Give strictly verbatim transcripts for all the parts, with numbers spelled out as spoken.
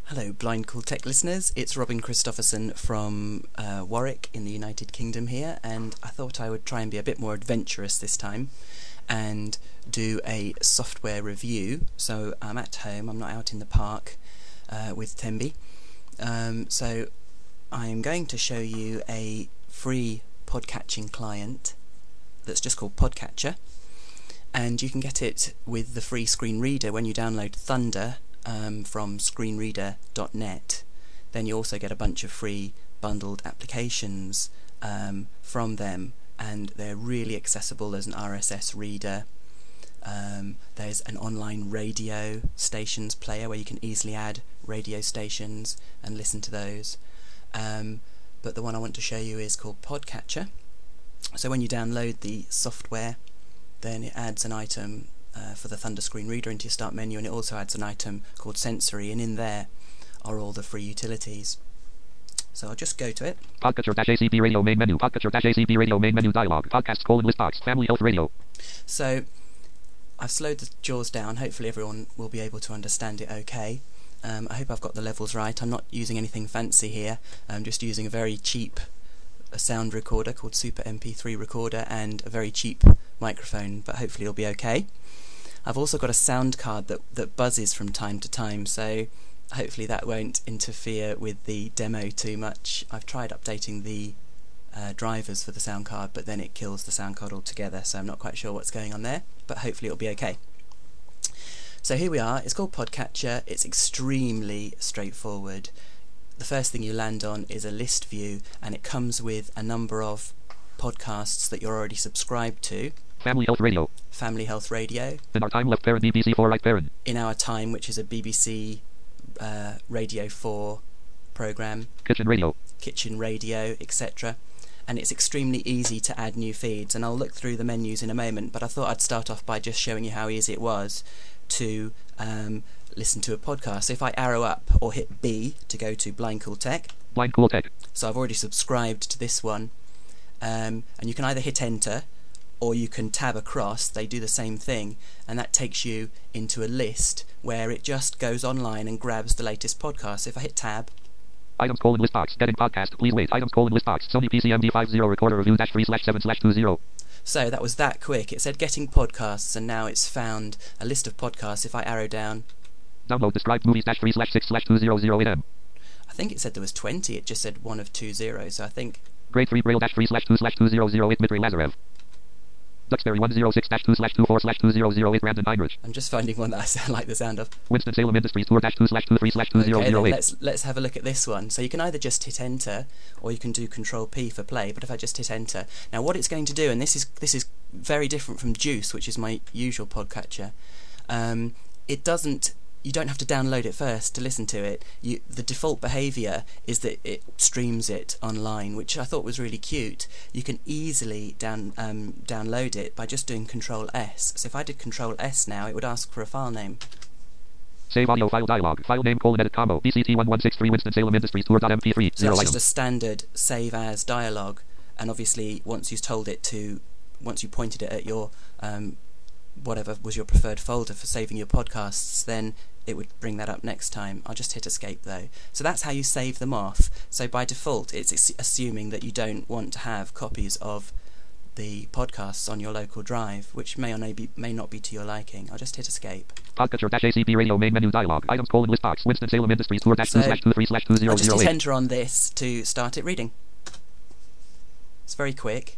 Hello, Blind Cool Tech listeners. It's Robin Christopherson from uh, Warwick in the United Kingdom here, and I thought I would try and be a bit more adventurous this time and do a software review. So I'm at home, I'm not out in the park uh, with Tembi. Um, so I'm going to show you a free podcatching client that's just called Podcatcher, and you can get it with the free screen reader when you download Thunder Um, from screenreader dot net. Then you also get a bunch of free bundled applications um, from them, and they're really accessible. There's an R S S reader, um, there's an online radio stations player where you can easily add radio stations and listen to those, um, but the one I want to show you is called Podcatcher. So when you download the software, then it adds an item Uh, for the Thunder screen reader into your start menu, and it also adds an item called Sensory, and in there are all the free utilities. So I'll just go to it. Podcatcher-A C P radio main menu. Podcatcher-A C P radio main menu dialog. Podcast colon list box. Family Health Radio. So I've slowed the jaws down. Hopefully everyone will be able to understand it okay. Um, I hope I've got the levels right. I'm not using anything fancy here. I'm just using a very cheap a sound recorder called Super M P three Recorder and a very cheap microphone, but hopefully it'll be okay. I've also got a sound card that, that buzzes from time to time, so hopefully that won't interfere with the demo too much. I've tried updating the uh, drivers for the sound card, but then it kills the sound card altogether, so I'm not quite sure what's going on there, but hopefully it'll be okay. So here we are. It's called Podcatcher. It's extremely straightforward. The first thing you land on is a list view, and it comes with a number of podcasts that you're already subscribed to. Family Health Radio. Family Health Radio. In Our Time, Left Parent, B B C four Right Parent. In Our Time, which is a B B C uh, Radio four program. Kitchen Radio. Kitchen Radio, et cetera. And it's extremely easy to add new feeds, and I'll look through the menus in a moment, but I thought I'd start off by just showing you how easy it was to um, listen to a podcast. So if I arrow up or hit B to go to Blind Cool Tech. Blind Cool Tech. So I've already subscribed to this one, um, and you can either hit enter or you can tab across. They do the same thing, and that takes you into a list where it just goes online and grabs the latest podcast. If I hit tab, items colon list box, getting podcast, please wait, items colon list box, Sony P C M D fifty recorder review dash three slash seven slash two zero. So that was that quick. It said getting podcasts, and now it's found a list of podcasts. If I arrow down, download described movies dash three slash six slash two zero zero A M. I think it said there was twenty. It just said one of two zeros. So I think grade three braille dash three slash two slash two zero zero eight Dmitry Lazarev. Duxbury one oh six dash two slash two four slash two zero zero eight Brandon Heinrich. I'm just finding one that I sound like the sound of. Winston-Salem Industries tour dash two slash two three slash two zero zero eight. Okay, let's let's have a look at this one. So you can either just hit enter, or you can do Control P for play. But if I just hit enter, now what it's going to do, and this is this is very different from Juice, which is my usual podcatcher. Um, it doesn't. You don't have to download it first to listen to it. You, the default behaviour is that it streams it online, which I thought was really cute. You can easily down, um, download it by just doing Control S. So if I did Control S now, it would ask for a file name. Save audio file dialog. File name colon edit combo. B C T one one six three Winston-Salem Industries tour dot M P three. So that's just a standard save as dialogue. And obviously, once you've told it to, once you pointed it at your um, whatever was your preferred folder for saving your podcasts, then it would bring that up next time. I'll just hit escape though. So that's how you save them off. So by default, it's assuming that you don't want to have copies of the podcasts on your local drive, which may or may, be, may not be to your liking. I'll just hit escape. Podcatcher-A C P radio main menu dialog. Items colon list box. Winston-Salem Industries tour dash two slash two three slash two zero zero eight. I'll just hit enter on this to start it reading. It's very quick.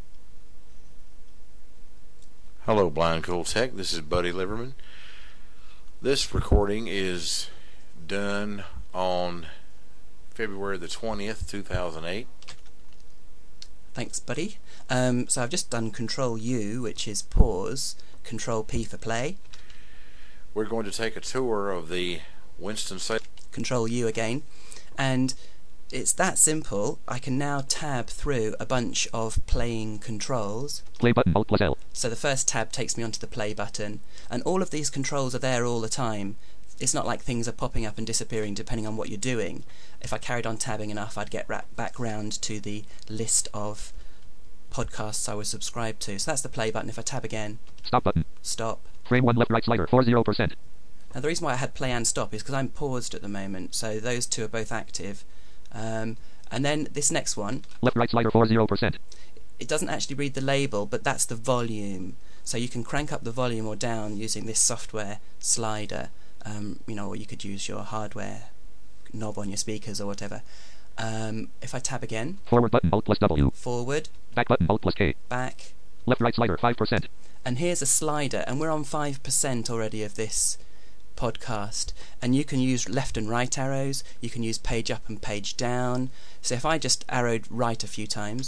Hello, Blind Cool Tech. This is Buddy Liverman. This recording is done on February the twentieth, two thousand eight. Thanks, buddy. Um, so I've just done Control U, which is pause, Control P for play. We're going to take a tour of the Winston-Salem. Control U again, and it's that simple. I can now tab through a bunch of playing controls. Play button, Alt plus L. So the first tab takes me onto the play button, and all of these controls are there all the time. It's not like things are popping up and disappearing depending on what you're doing. If I carried on tabbing enough, I'd get ra- back round to the list of podcasts I was subscribed to. So that's the play button. If I tab again, stop button. Stop. Frame one left right slider, forty percent. Now the reason why I had play and stop is because I'm paused at the moment, so those two are both active. Um, and then this next one, Left right slider forty percent. it doesn't actually read the label, but that's the volume. So you can crank up the volume or down using this software slider. Um, you know, or you could use your hardware knob on your speakers or whatever. Um, if I tab again, Forward button Alt plus W. forward, Back button Alt plus K. back, Left right slider five percent. and here's a slider, and we're on five percent already of this podcast, and you can use left and right arrows, you can use page up and page down. So if I just arrowed right a few times,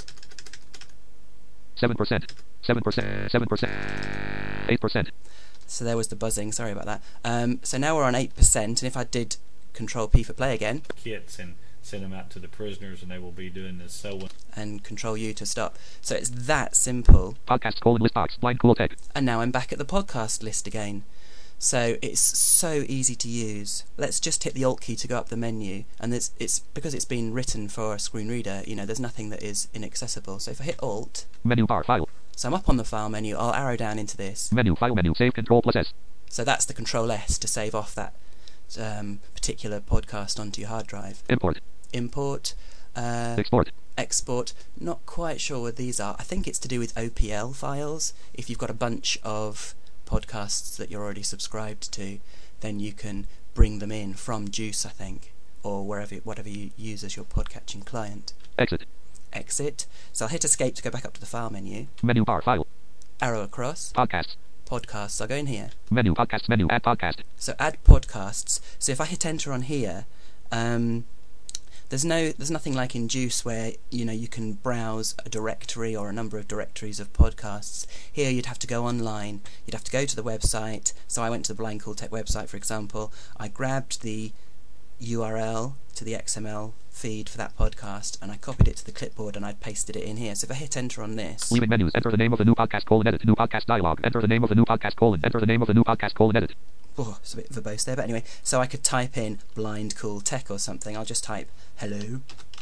seven percent. seven percent. seven percent. eight percent. so there was the buzzing, sorry about that. Um, so now we're on eight percent, and if I did Control P for play again, kits and send them out to the prisoners, and they will be doing this sewing. and Control U to stop. So it's that simple. Podcast colon list box. Blind cool tech. And now I'm back at the podcast list again. So it's so easy to use. Let's just hit the Alt key to go up the menu, and it's, it's because it's been written for a screen reader, you know, there's nothing that is inaccessible. So if I hit Alt, Menu bar file. so I'm up on the file menu, I'll arrow down into this. Menu file menu. Save Control plus S. So that's the Control S to save off that um, particular podcast onto your hard drive. Import. Import. Uh, Export. export. Not quite sure what these are. I think it's to do with O P L files. If you've got a bunch of podcasts that you're already subscribed to, then you can bring them in from Juice, I think, or wherever, whatever you use as your podcatching client. Exit. Exit. So I'll hit Escape to go back up to the file menu. Menu bar file. Arrow across. Podcasts. Podcasts. I'll go in here. Menu podcasts menu. Add podcast. So add podcasts. So if I hit enter on here, um, there's no, there's nothing like in Juice where, you know, you can browse a directory or a number of directories of podcasts. Here you'd have to go online. You'd have to go to the website. So I went to the Blind Cool Tech website, for example. I grabbed the U R L to the X M L feed for that podcast, and I copied it to the clipboard and I pasted it in here. So if I hit enter on this, Leaving menus. Enter the name of the new podcast colon edit. New podcast dialog. Enter the name of the new podcast colon. Enter the name of the new podcast colon edit. oh, it's a bit verbose there, but anyway, so I could type in Blind Cool Tech or something. I'll just type hello.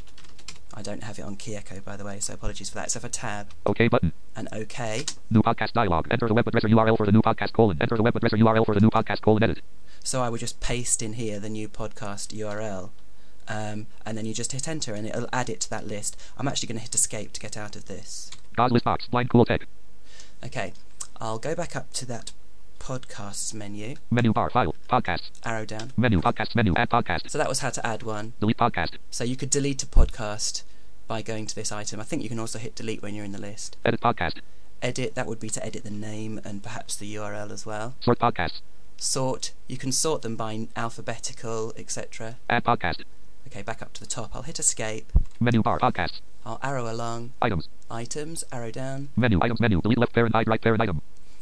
I don't have it on key echo, by the way, so apologies for that. So if I tab OK button. and OK, New podcast dialog. Enter the web address or U R L for the new podcast colon. Enter the web address or U R L for the new podcast colon edit. so I would just paste in here the new podcast U R L, um, and then you just hit enter and it'll add it to that list. I'm actually going to hit escape to get out of this. God's list box. Blind cool tech. Okay, I'll go back up to that podcasts menu, Menu bar file. Podcasts. arrow down. Menu podcasts menu. Add podcast. So that was how to add one. Delete podcast. So you could delete a podcast by going to this item. I think you can also hit delete when you're in the list. Edit podcast. Edit, that would be to edit the name and perhaps the U R L as well. Sort podcasts. Sort, you can sort them by alphabetical, et cetera. Add podcast. Okay, back up to the top. I'll hit escape. Menu bar podcasts. I'll arrow along. Items. Items, arrow down. Menu items menu. Delete left parent hide right parent item.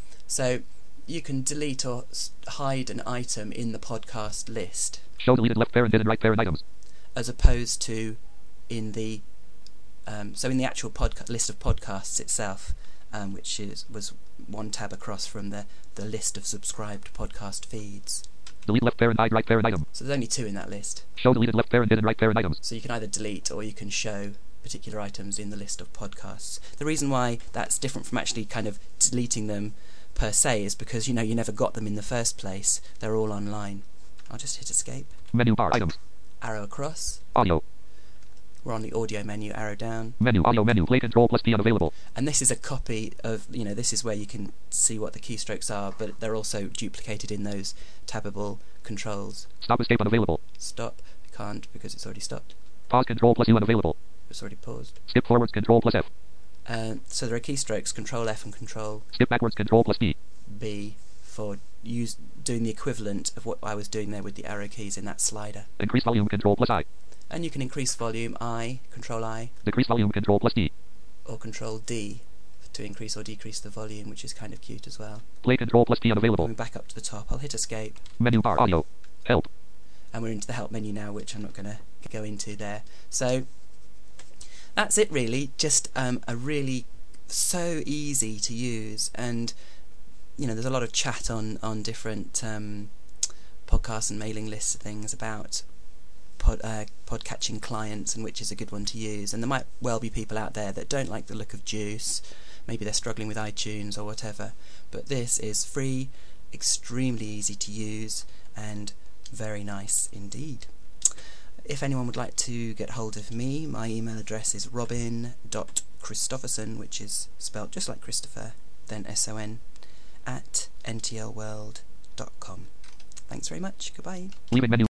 So you can delete or s- hide an item in the podcast list, Show deleted left parent hidden right parent items. as opposed to in the um, so in the actual podca- list of podcasts itself, um, which is was one tab across from the, the list of subscribed podcast feeds. Delete left parent hide right parent item. So there's only two in that list. Show deleted left parent hidden right parent items. So you can either delete or you can show particular items in the list of podcasts. The reason why that's different from actually kind of deleting them per se is because, you know, you never got them in the first place. They're all online. I'll just hit escape. Menu bar items. Arrow across. Audio. We're on the audio menu, arrow down. Menu audio menu. Play control plus P unavailable. And this is a copy of, you know, this is where you can see what the keystrokes are, but they're also duplicated in those tabbable controls. Stop escape unavailable. Stop. I can't because it's already stopped. Pause control plus U unavailable. It's already paused. Skip forwards control plus F. Uh, so there are keystrokes, control F and control Skip backwards control plus B. B for use doing the equivalent of what I was doing there with the arrow keys in that slider. Increase volume control plus I. And you can increase volume, I, control I, Decrease volume control plus D. or control D to increase or decrease the volume, which is kind of cute as well. Play control plus P unavailable. Coming back up to the top, I'll hit escape. Menu bar audio. Help. And we're into the help menu now, which I'm not going to go into there. So that's it really, just um, a really so easy to use, and you know there's a lot of chat on, on different um, podcasts and mailing lists and things about pod, uh, podcatching clients and which is a good one to use, and there might well be people out there that don't like the look of Juice, maybe they're struggling with iTunes or whatever, but this is free, extremely easy to use, and very nice indeed. If anyone would like to get hold of me, my email address is robin dot christopherson, which is spelled just like Christopher, then S O N, at n t l world dot com. Thanks very much. Goodbye. Leaving menu.